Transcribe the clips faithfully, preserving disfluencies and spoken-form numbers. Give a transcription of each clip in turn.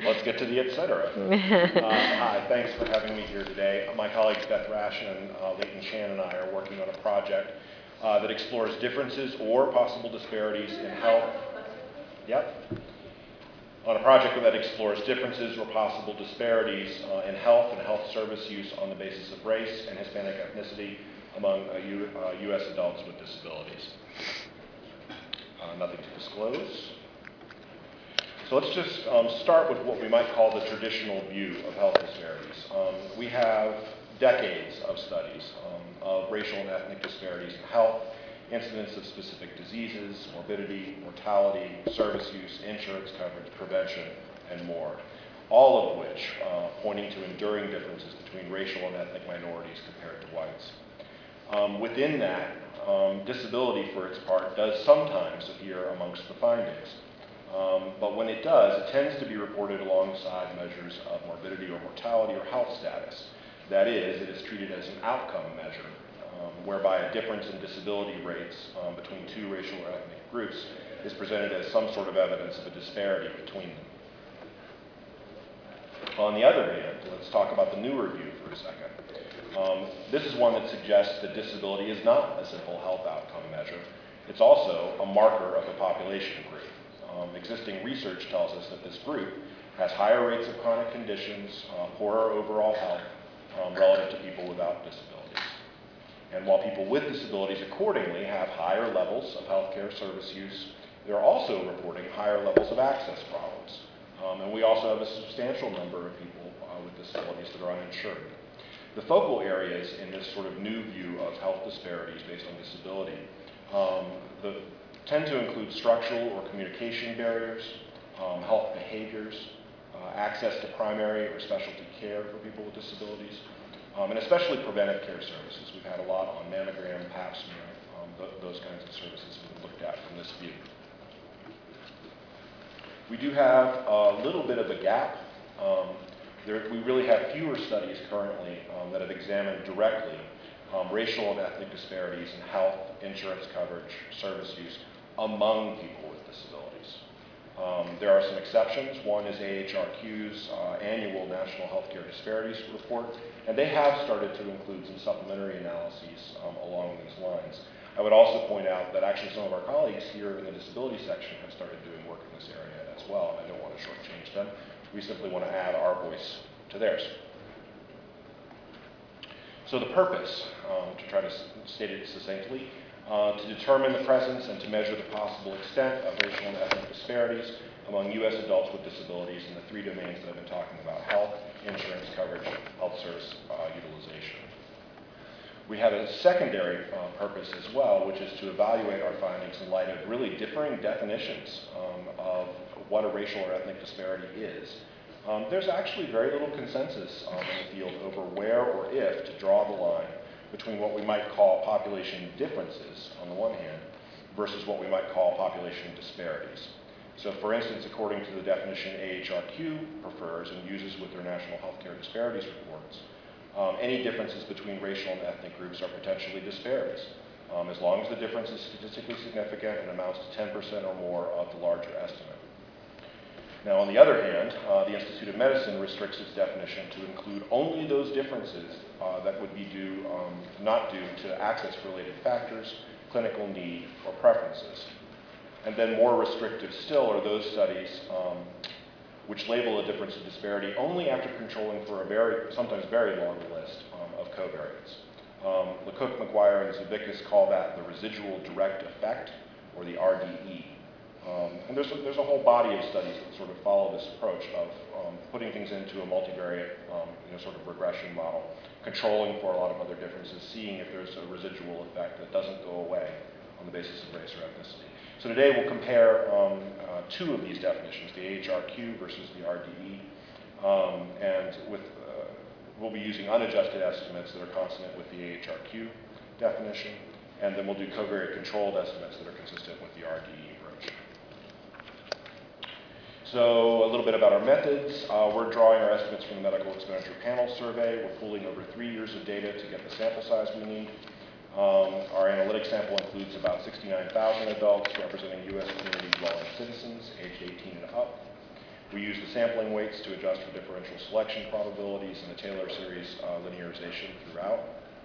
Let's get to the et cetera. Uh, hi, thanks for having me here today. My colleagues Beth Rash and uh, Leighton Chan and I are working on a project uh, that explores differences or possible disparities in health. Yep. On a project that explores differences or possible disparities uh, in health and health service use on the basis of race and Hispanic ethnicity among uh, U, uh, U S adults with disabilities. Uh, nothing to disclose. So let's just um, start with what we might call the traditional view of health disparities. Um, we have decades of studies um, of racial and ethnic disparities in health, incidence of specific diseases, morbidity, mortality, service use, insurance coverage, prevention, and more, all of which uh, pointing to enduring differences between racial and ethnic minorities compared to whites. Um, within that, um, disability, for its part, does sometimes appear amongst the findings. Um, but when it does, it tends to be reported alongside measures of morbidity or mortality or health status. That is, it is treated as an outcome measure, um, whereby a difference in disability rates um, between two racial or ethnic groups is presented as some sort of evidence of a disparity between them. On the other hand, let's talk about the newer view for a second. Um, this is one that suggests that disability is not a simple health outcome measure. It's also a marker of a population group. Um, existing research tells us that this group has higher rates of chronic conditions, uh, poorer overall health um, relative to people without disabilities. And while people with disabilities accordingly have higher levels of healthcare service use, they're also reporting higher levels of access problems. Um, and we also have a substantial number of people uh, with disabilities that are uninsured. The focal areas in this sort of new view of health disparities based on disability um, the, tend to include structural or communication barriers, um, health behaviors, uh, access to primary or specialty care for people with disabilities, um, and especially preventive care services. We've had a lot on mammogram, pap smear, um, th those kinds of services we've looked at from this view. We do have a little bit of a gap. Um, there, we really have fewer studies currently um, that have examined directly um, racial and ethnic disparities in health, insurance coverage, service use among people with disabilities. Um, there are some exceptions. One is A H R Q's uh, annual National Healthcare Disparities Report, and they have started to include some supplementary analyses um, along these lines. I would also point out that actually some of our colleagues here in the disability section have started doing work in this area as well, and I don't want to shortchange them. We simply want to add our voice to theirs. So the purpose, um, to try to state it succinctly, uh, to determine the presence and to measure the possible extent of racial and ethnic disparities among U S adults with disabilities in the three domains that I've been talking about: health, insurance coverage, health service uh, utilization. We have a secondary uh, purpose as well, which is to evaluate our findings in light of really differing definitions um, of what a racial or ethnic disparity is. Um, there's actually very little consensus um, in the field over where or if to draw the line between what we might call population differences on the one hand versus what we might call population disparities. So for instance, according to the definition A H R Q prefers and uses with their National Healthcare Disparities Reports, um, any differences between racial and ethnic groups are potentially disparities, um, as long as the difference is statistically significant and amounts to ten percent or more of the larger estimate. Now, on the other hand, uh, the Institute of Medicine restricts its definition to include only those differences uh, that would be due, um, not due to access-related factors, clinical need, or preferences. And then more restrictive still are those studies um, which label a difference of disparity only after controlling for a very, sometimes very long list um, of covariates. Um, LeCoq, McGuire, and Zubikis call that the residual direct effect, or the R D E. Um, and there's a, there's a whole body of studies that sort of follow this approach of um, putting things into a multivariate um, you know, sort of regression model, controlling for a lot of other differences, seeing if there's a residual effect that doesn't go away on the basis of race or ethnicity. So today we'll compare um, uh, two of these definitions, the A H R Q versus the R D E, um, and with, uh, we'll be using unadjusted estimates that are consonant with the A H R Q definition, and then we'll do covariate controlled estimates that are consistent with the R D E approach. So a little bit about our methods. Uh, we're drawing our estimates from the Medical Expenditure Panel Survey. We're pooling over three years of data to get the sample size we need. Um, our analytic sample includes about sixty-nine thousand adults representing U S community dwelling citizens aged eighteen and up. We use the sampling weights to adjust for differential selection probabilities and the Taylor series uh, linearization throughout.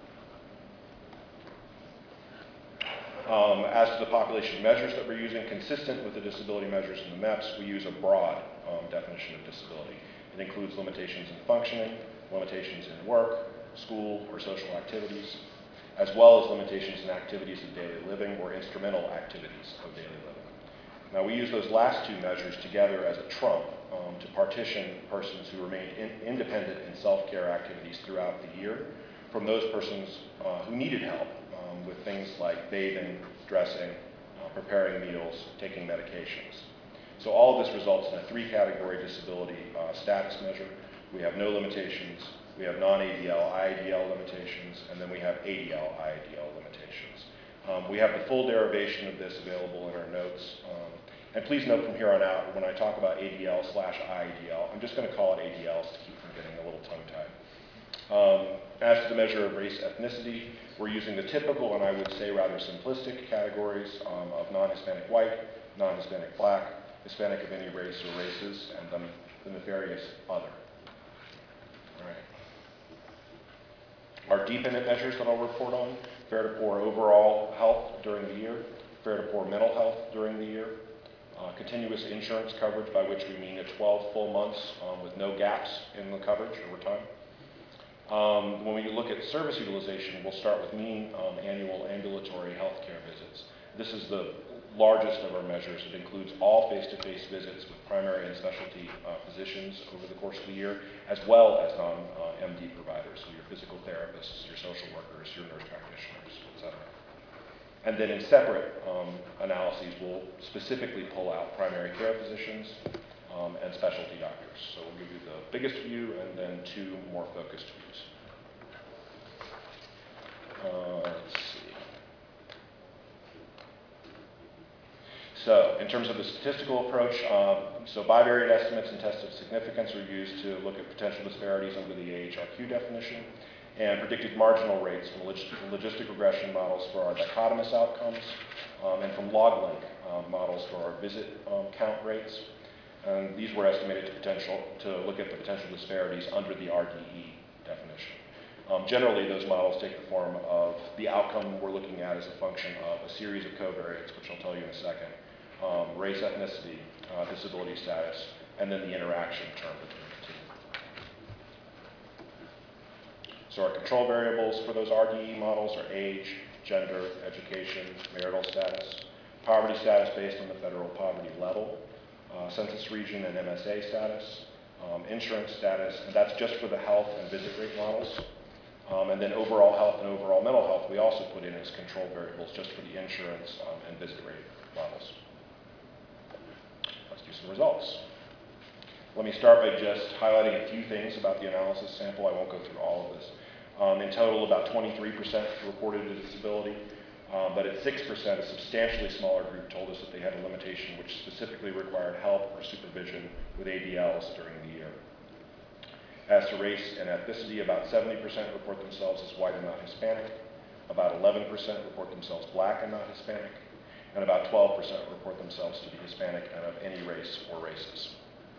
Um, as to the population measures that we're using, consistent with the disability measures in the M E P S, we use a broad um, definition of disability. It includes limitations in functioning, limitations in work, school, or social activities, as well as limitations in activities of daily living or instrumental activities of daily living. Now, we use those last two measures together as a trump um, to partition persons who remained in independent in self-care activities throughout the year from those persons uh, who needed help um, with things like bathing, dressing, uh, preparing meals, taking medications. So all of this results in a three-category disability uh, status measure. We have no limitations, we have non-A D L, I A D L limitations, and then we have A D L, I A D L limitations. Um, we have the full derivation of this available in our notes. Um, and please note from here on out, when I talk about A D L slash I A D L, I'm just going to call it A D Ls to keep from getting a little tongue-tied. Um, as to the measure of race ethnicity, we're using the typical and I would say rather simplistic categories um, of non-Hispanic white, non-Hispanic black, Hispanic of any race or races, and then the nefarious other. All right. Our dependent measures that I'll report on: fair to poor overall health during the year, fair to poor mental health during the year, uh, continuous insurance coverage, by which we mean a twelve full months um, with no gaps in the coverage over time. Um, when we look at service utilization, we'll start with mean um, annual ambulatory health care visits. This is the largest of our measures. It includes all face-to-face visits with primary and specialty uh, physicians over the course of the year, as well as non-M D providers, so your physical therapists, your social workers, your nurse practitioners, et cetera. And then in separate um, analyses, we'll specifically pull out primary care physicians um, and specialty doctors. So we'll give you the biggest view and then two more focused views. Uh, let's see. So, in terms of the statistical approach, um, so bivariate estimates and tests of significance are used to look at potential disparities under the A H R Q definition, and predicted marginal rates from log logistic regression models for our dichotomous outcomes, um, and from log link um, models for our visit um, count rates. And these were estimated to potential to look at the potential disparities under the R D E definition. Um, generally, those models take the form of the outcome we're looking at as a function of a series of covariates, which I'll tell you in a second, um, race, ethnicity, uh, disability status, and then the interaction term between the two. So our control variables for those R D E models are age, gender, education, marital status, poverty status based on the federal poverty level, uh, census region and M S A status, um, insurance status, and that's just for the health and visit rate models. Um, and then overall health and overall mental health we also put in as control variables just for the insurance um, and visit rate models. Let's do some results. Let me start by just highlighting a few things about the analysis sample. I won't go through all of this. Um, in total, about twenty-three percent reported a disability, uh, but at six percent, a substantially smaller group told us that they had a limitation which specifically required help or supervision with A D Ls during the year. As to race and ethnicity, about seventy percent report themselves as white and not Hispanic, about eleven percent report themselves black and not Hispanic, and about twelve percent report themselves to be Hispanic and of any race or races.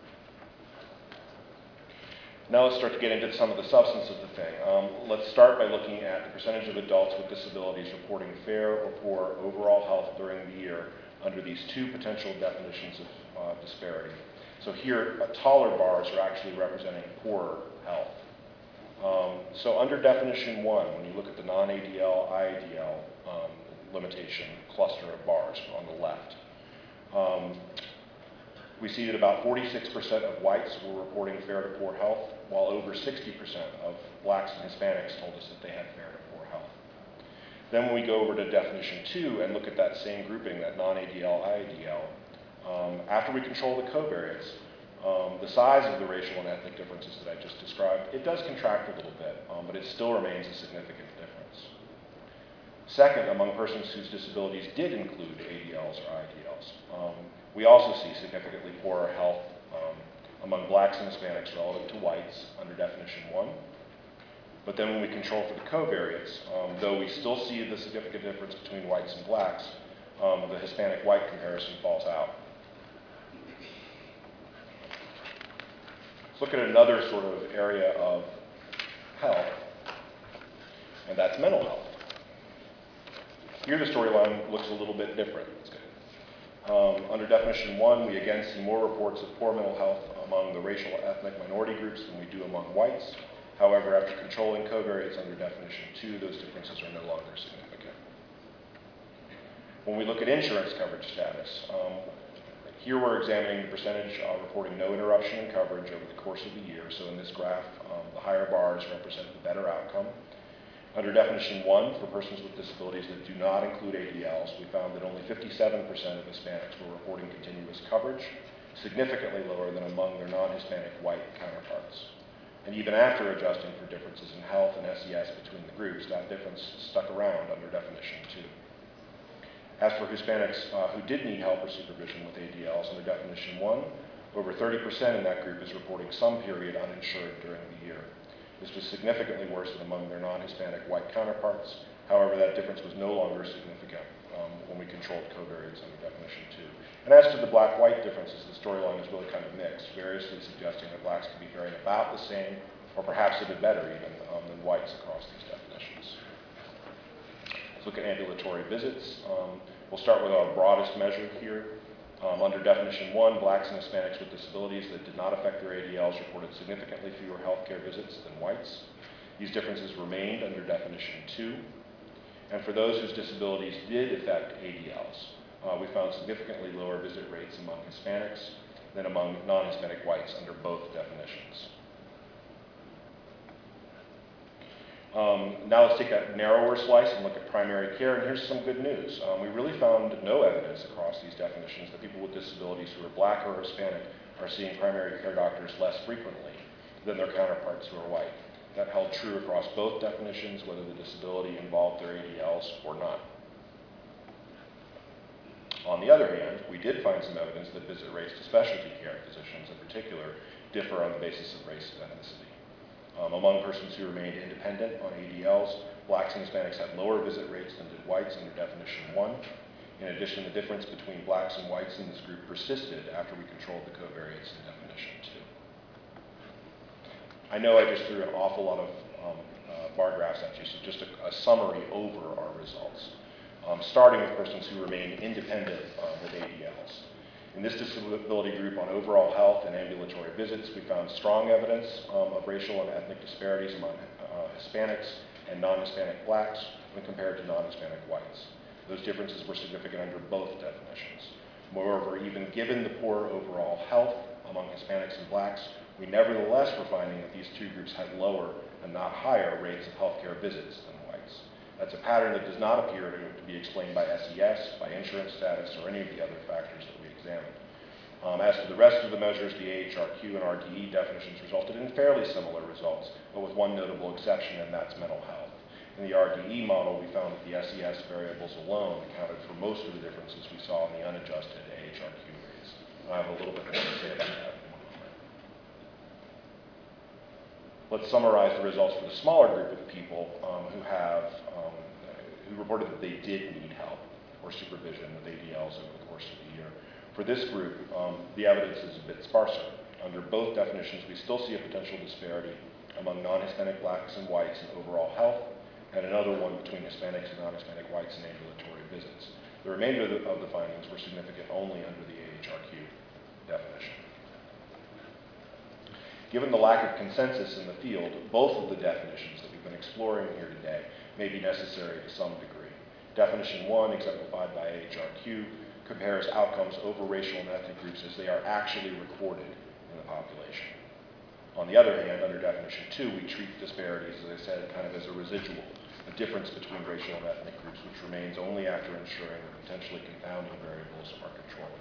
Now let's start to get into some of the substance of the thing. Um, let's start by looking at the percentage of adults with disabilities reporting fair or poor overall health during the year under these two potential definitions of uh, disparity. So here, uh, taller bars are actually representing poorer health. Um, so under definition one, when you look at the non-A D L, I A D L um, limitation cluster of bars on the left, um, we see that about forty-six percent of whites were reporting fair to poor health, while over sixty percent of blacks and Hispanics told us that they had fair to poor health. Then when we go over to definition two and look at that same grouping, that non-A D L, I A D L, Um, after we control the covariates, um, the size of the racial and ethnic differences that I just described, it does contract a little bit, um, but it still remains a significant difference. Second, among persons whose disabilities did include A D Ls or I D Ls, um, we also see significantly poorer health um, among blacks and Hispanics relative to whites under definition one. But then when we control for the covariates, um, though we still see the significant difference between whites and blacks, um, the Hispanic-white comparison falls out. Let's look at another sort of area of health, and that's mental health. Here the storyline looks a little bit different. Um, under definition one, we again see more reports of poor mental health among the racial ethnic minority groups than we do among whites. However, after controlling covariates under definition two, those differences are no longer significant. When we look at insurance coverage status, um, here we're examining the percentage uh, reporting no interruption in coverage over the course of the year. So in this graph, um, the higher bars represent the better outcome. Under definition one, for persons with disabilities that do not include A D Ls, we found that only fifty-seven percent of Hispanics were reporting continuous coverage, significantly lower than among their non-Hispanic white counterparts. And even after adjusting for differences in health and S E S between the groups, that difference stuck around under definition two. As for Hispanics uh, who did need help or supervision with A D Ls under definition one, over thirty percent in that group is reporting some period uninsured during the year. This was significantly worse than among their non-Hispanic white counterparts. However, that difference was no longer significant um, when we controlled covariates under definition two. And as to the black-white differences, the storyline is really kind of mixed, variously suggesting that blacks can be faring about the same, or perhaps a bit better even, um, than whites across these definitions. Let's look at ambulatory visits. Um, we'll start with our broadest measure here. Um, under definition one, blacks and Hispanics with disabilities that did not affect their A D Ls reported significantly fewer healthcare visits than whites. These differences remained under definition two. And for those whose disabilities did affect A D Ls, uh, we found significantly lower visit rates among Hispanics than among non-Hispanic whites under both definitions. Um, now let's take a narrower slice and look at primary care, and here's some good news. Um, we really found no evidence across these definitions that people with disabilities who are black or Hispanic are seeing primary care doctors less frequently than their counterparts who are white. That held true across both definitions, whether the disability involved their A D Ls or not. On the other hand, we did find some evidence that visit rates to specialty care physicians in particular differ on the basis of race and ethnicity. Um, among persons who remained independent on A D Ls, blacks and Hispanics had lower visit rates than did whites under definition one. In addition, the difference between blacks and whites in this group persisted after we controlled the covariates in definition two. I know I just threw an awful lot of um, uh, bar graphs at you, so just a, a summary over our results. Um, starting with persons who remain independent uh, with A D Ls. In this disability group on overall health and ambulatory visits, we found strong evidence um, of racial and ethnic disparities among uh, Hispanics and non-Hispanic blacks when compared to non-Hispanic whites. Those differences were significant under both definitions. Moreover, even given the poor overall health among Hispanics and blacks, we nevertheless were finding that these two groups had lower and not higher rates of healthcare visits than whites. That's a pattern that does not appear to, to be explained by S E S, by insurance status, or any of the other factors that we examined. Um, as for the rest of the measures, the A H R Q and R D E definitions resulted in fairly similar results, but with one notable exception, and that's mental health. In the R D E model, we found that the S E S variables alone accounted for most of the differences we saw in the unadjusted A H R Q rates. I have a little bit more to say about that in one moment. Let's summarize the results for the smaller group of people um, who have um, who reported that they did need help or supervision with A D Ls over the course of the year. For this group, um, the evidence is a bit sparser. Under both definitions, we still see a potential disparity among non-Hispanic blacks and whites in overall health, and another one between Hispanics and non-Hispanic whites in ambulatory visits. The remainder of the, of the findings were significant only under the A H R Q definition. Given the lack of consensus in the field, both of the definitions that we've been exploring here today may be necessary to some degree. Definition one, exemplified by A H R Q, compares outcomes over racial and ethnic groups as they are actually recorded in the population. On the other hand, under definition two, we treat disparities, as I said, kind of as a residual, a difference between racial and ethnic groups, which remains only after ensuring that potentially confounding variables are controlled.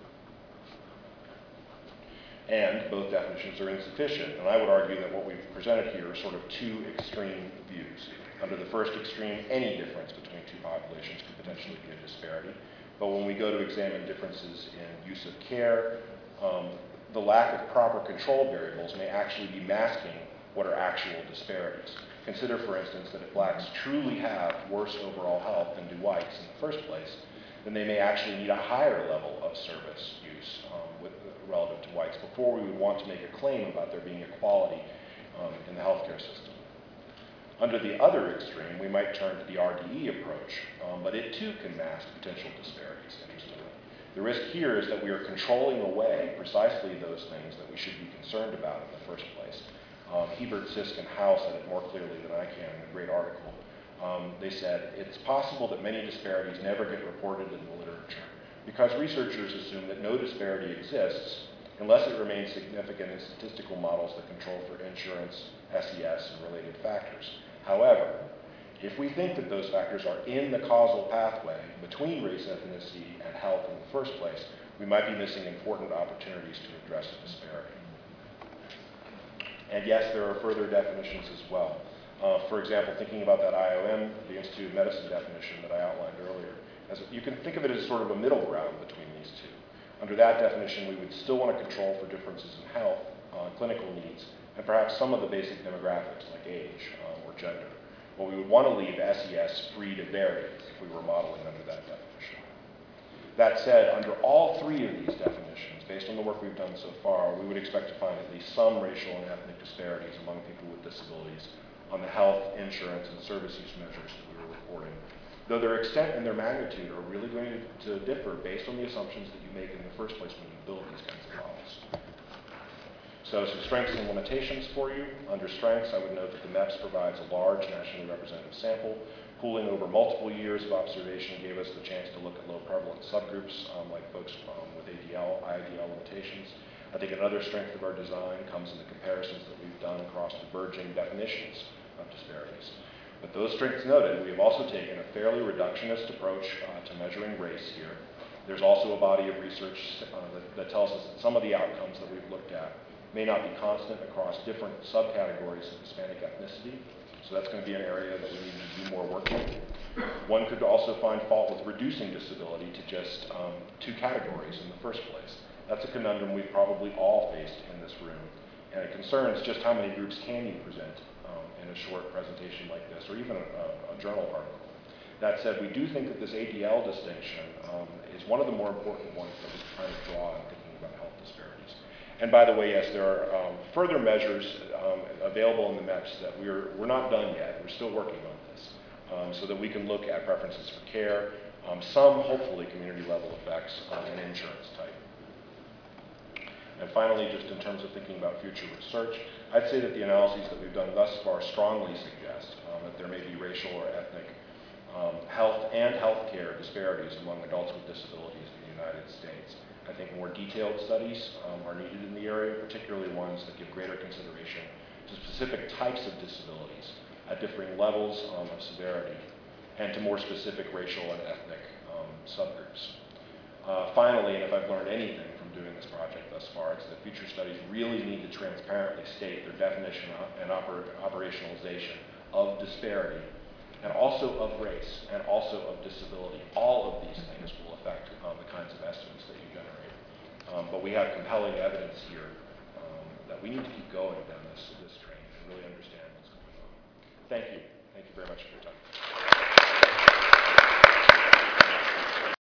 And both definitions are insufficient, and I would argue that what we've presented here are sort of two extreme views. Under the first extreme, any difference between two populations could potentially be a disparity. But when we go to examine differences in use of care, um, the lack of proper control variables may actually be masking what are actual disparities. Consider, for instance, that if blacks truly have worse overall health than do whites in the first place, then they may actually need a higher level of service use um, with, relative to whites before we would want to make a claim about there being equality um, in the healthcare system. Under the other extreme, we might turn to the R D E approach, um, but it too can mask potential disparities, interestingly. The risk here is that we are controlling away precisely those things that we should be concerned about in the first place. Um, Hebert, Sisk, and Howe said it more clearly than I can in a great article. Um, they said, it's possible that many disparities never get reported in the literature because researchers assume that no disparity exists unless it remains significant in statistical models that control for insurance, S E S, and related factors. However, if we think that those factors are in the causal pathway between race, ethnicity, and health in the first place, we might be missing important opportunities to address the disparity. And yes, there are further definitions as well. Uh, for example, thinking about that I O M, the Institute of Medicine definition that I outlined earlier, as you can think of it as sort of a middle ground between these two. Under that definition, we would still want to control for differences in health, uh, clinical needs, and perhaps some of the basic demographics like age um, or gender. But we would want to leave S E S free to vary if we were modeling under that definition. That said, under all three of these definitions, based on the work we've done so far, we would expect to find at least some racial and ethnic disparities among people with disabilities on the health, insurance, and service use measures that we were reporting, though their extent and their magnitude are really going to differ based on the assumptions that you make in the first place when you build these kinds of models. So some strengths and limitations for you. Under strengths, I would note that the MEPS provides a large nationally representative sample. Pooling over multiple years of observation gave us the chance to look at low prevalent subgroups um, like folks um, with A D L, I D L limitations. I think another strength of our design comes in the comparisons that we've done across diverging definitions of disparities. But those strengths noted, we have also taken a fairly reductionist approach uh, to measuring race here. There's also a body of research uh, that, that tells us that some of the outcomes that we've looked at may not be constant across different subcategories of Hispanic ethnicity. So that's going to be an area that we need to do more work on. One could also find fault with reducing disability to just um, two categories in the first place. That's a conundrum we've probably all faced in this room. And it concerns just how many groups can you present um, in a short presentation like this, or even a, a journal article. That said, we do think that this A D L distinction um, is one of the more important ones that we're trying to draw in thinking about health disparities. And by the way, yes, there are um, further measures um, available in the MEPS that we're, we're not done yet. We're still working on this um, so that we can look at preferences for care, um, some hopefully community level effects, um, and insurance type. And finally, just in terms of thinking about future research, I'd say that the analyses that we've done thus far strongly suggest um, that there may be racial or ethnic um, health and healthcare disparities among adults with disabilities in the United States. I think more detailed studies um, are needed in the area, particularly ones that give greater consideration to specific types of disabilities at differing levels um, of severity, and to more specific racial and ethnic um, subgroups. Uh, finally, and if I've learned anything from doing this project thus far, it's that future studies really need to transparently state their definition and oper operationalization of disparity, and also of race, and also of disability. All of these things will affect um, the kinds of estimates that you generate. Um, but we have compelling evidence here um, that we need to keep going down this, this train and really understand what's going on. Thank you. Thank you very much for your time.